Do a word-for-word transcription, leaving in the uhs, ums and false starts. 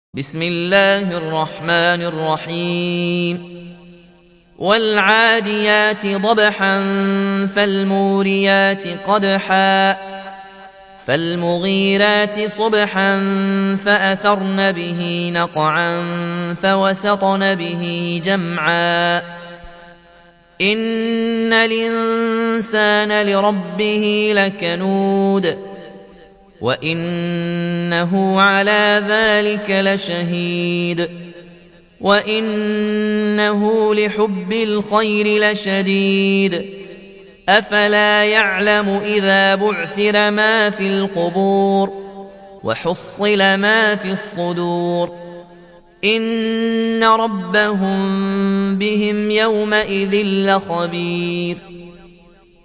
بسم الله الرحمن الرحيم والعاديات ضبحا فالموريات قدحا فالمغيرات صبحا فأثرن به نقعا فوسطن به جمعا إن الإنسان لربه لكنود وإنه على ذلك لشهيد وإنه لحب الخير لشديد أفلا يعلم إذا بعثر ما في القبور وحصل ما في الصدور إن ربهم بهم يومئذ لخبير